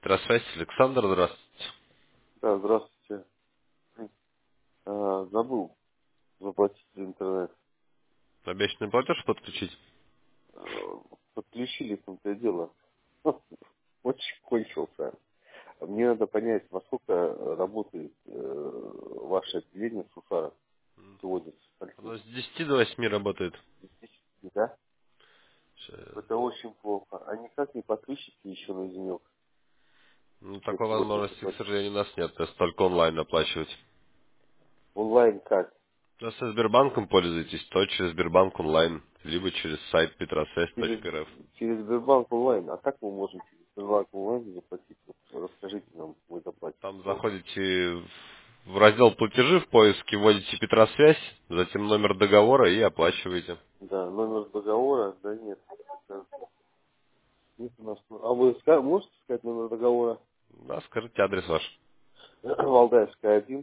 Петросвязь, Александр, здравствуйте. Да, здравствуйте. Забыл заплатить за интернет. Обещанный платеж подключить? А, Подключили, в том-то и дело. Очень кончился. Мне надо понять, во сколько работает ваше отделение Сухара сегодня. Оно с 10 до 8 работает. Да? Ща- Это очень плохо. А никак не подключите еще на денек, Ну, чтобы такой сегодня возможности, к заплатить. сожалению, у нас нет. То есть только онлайн оплачивать. Онлайн как? Если Сбербанком пользуетесь, то через Сбербанк онлайн, либо через сайт Через, petrosвязь.рф. через Сбербанк онлайн. А как мы можем через Сбербанк онлайн заплатить? Вот расскажите нам, мы заплатим. Там заходите в раздел платежи, в поиске вводите Петросвязь, затем номер договора и оплачиваете. Да, номер договора, да нет. Да. Нет у нас. А вы можете сказать номер договора? Да, скажите адрес ваш. Валдаевская 1,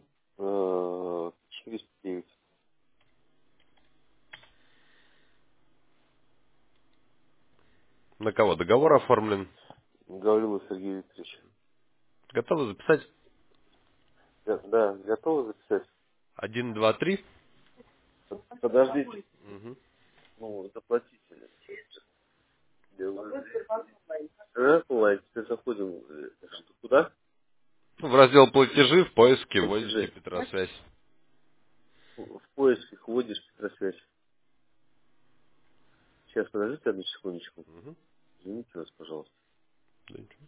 409. На кого договор оформлен? Говорил Сергей Викторович. Готовы записать? Да, готовы записать? 1, 2, 3. Подождите. Мгм. Ну, заплатите. Онлайн, теперь заходим. Куда? В раздел платежи в поиске вводите Платежи. Петросвязь. В поиске вводишь Петросвязь. Сейчас, подождите одну секундочку. Мгм. Извините нас, пожалуйста. Да ничего.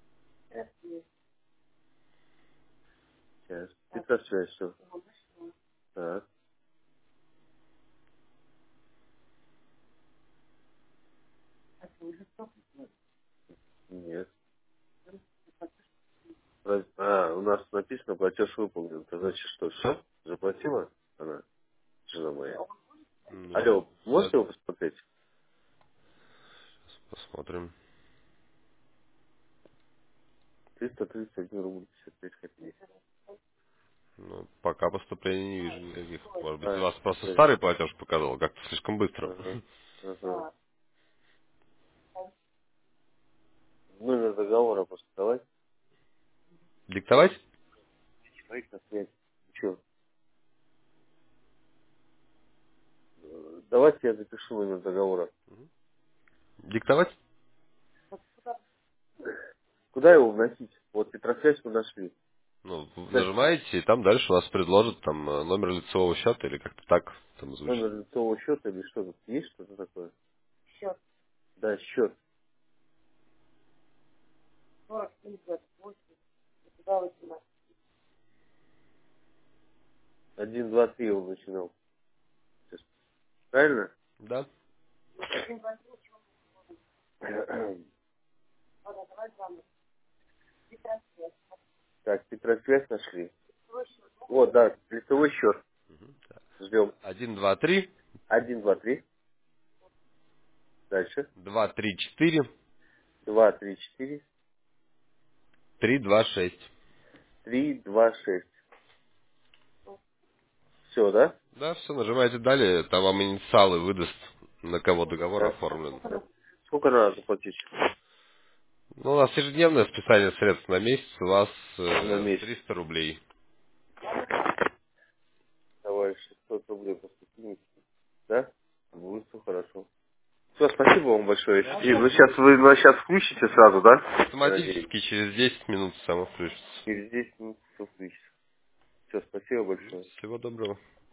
Сейчас. Петросвязь, все. Так, нет. У нас написано платеж выполнен. Это значит, что все? Заплатила она, жена моя? Ну, Алло, сейчас можете его посмотреть? посмотрим. 331 рубль 55 копеек. Ну, пока поступления не вижу никаких. Может быть, у А, вас просто сейчас. старый платеж показал, как-то слишком быстро. Ага. Ага. Номер договора просто давай. Диктовать? Человек на связь. Че? Давайте я запишу номер договора. Диктовать? Куда его вносить? Вот Петросвязь мы нашли. Ну, Кстати, нажимаете, и там дальше вас предложат там номер лицевого счета или как-то так там звучит. номер лицевого счета или что тут? Есть что-то такое? Да, счет. 1, 2, 3 он начинал. Сейчас. Правильно? Да? Так, Петросвязь нашли. Вот, да, лицевой счет. Ждем. 1, 2, 3. 1, 2, 3. Дальше. 2, 3, 4. 2, 3, 4. 3, 2, 6. 3, 2, 6. Все, да? Да, все, нажимаете далее, там вам инициалы выдаст, на кого договор Да. оформлен. Сколько надо заплатить? Ну, у нас ежедневное списание средств на месяц, у вас На месяц. 300 рублей. Давай 600 рублей просто кинете. Да? Будет все хорошо. Все, спасибо вам большое. Да, И вы нас сейчас включите сразу, да? Я надеюсь. автоматически через 10 минут само включится. Через 10 минут все включится. Все, спасибо большое. Всего доброго.